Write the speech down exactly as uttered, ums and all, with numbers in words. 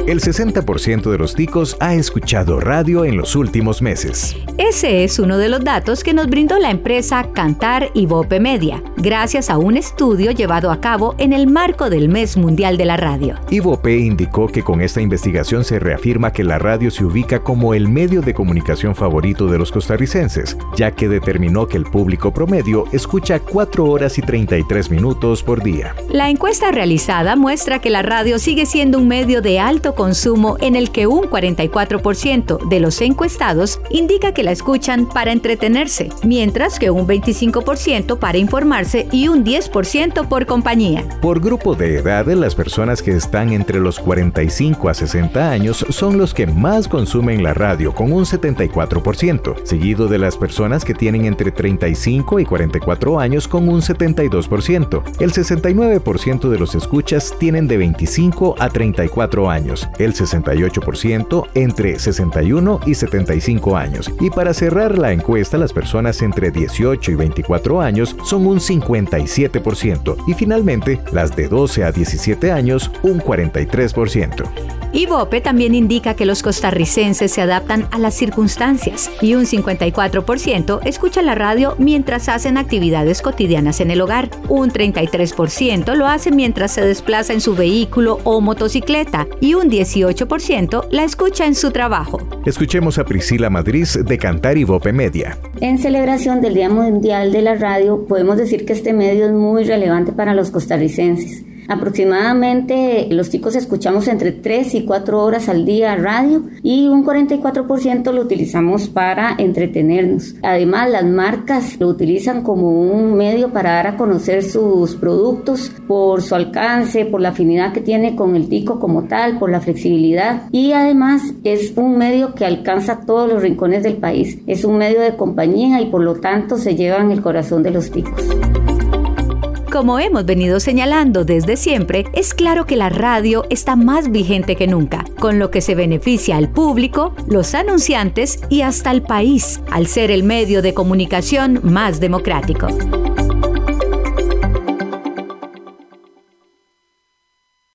El sesenta por ciento de los ticos ha escuchado radio en los últimos meses. Ese es uno de los datos que nos brindó la empresa Kantar Ibope Media, gracias a un estudio llevado a cabo en el marco del Mes Mundial de la Radio. Ibope indicó que con esta investigación se reafirma que la radio se ubica como el medio de comunicación favorito de los costarricenses, ya que determinó que el público promedio escucha cuatro horas y treinta y tres minutos por día. La encuesta realizada muestra que la radio sigue siendo un medio de alto consumo en el que un cuarenta y cuatro por ciento de los encuestados indica que la escuchan para entretenerse, mientras que un veinticinco por ciento para informarse y un diez por ciento por compañía. Por grupo de edad, las personas que están entre los cuarenta y cinco a sesenta años son los que más consumen la radio, con un setenta y cuatro por ciento, seguido de las personas que tienen entre treinta y cinco y cuarenta y cuatro años con un setenta y dos por ciento. El sesenta y nueve por ciento de los escuchas tienen de veinticinco a treinta y cuatro años, el sesenta y ocho por ciento entre sesenta y uno y setenta y cinco años. Y para cerrar la encuesta, las personas entre dieciocho y veinticuatro años son un cincuenta y siete por ciento y finalmente las de doce a diecisiete años un cuarenta y tres por ciento. Ibope también indica que los costarricenses se adaptan a las circunstancias y un cincuenta y cuatro por ciento escucha la radio mientras hacen actividades cotidianas en el hogar. Un treinta y tres por ciento lo hace mientras se desplaza en su vehículo o motocicleta y un dieciocho por ciento la escucha en su trabajo. Escuchemos a Priscila Madrid de Kantar Ibope Media. En celebración del Día Mundial de la Radio, podemos decir que este medio es muy relevante para los costarricenses. Aproximadamente los ticos escuchamos entre tres y cuatro horas al día radio y un cuarenta y cuatro por ciento lo utilizamos para entretenernos. Además, las marcas lo utilizan como un medio para dar a conocer sus productos por su alcance, por la afinidad que tiene con el tico como tal, por la flexibilidad, y además es un medio que alcanza todos los rincones del país. Es un medio de compañía y por lo tanto se lleva en el corazón de los ticos. Como hemos venido señalando desde siempre, es claro que la radio está más vigente que nunca, con lo que se beneficia al público, los anunciantes y hasta el país, al ser el medio de comunicación más democrático.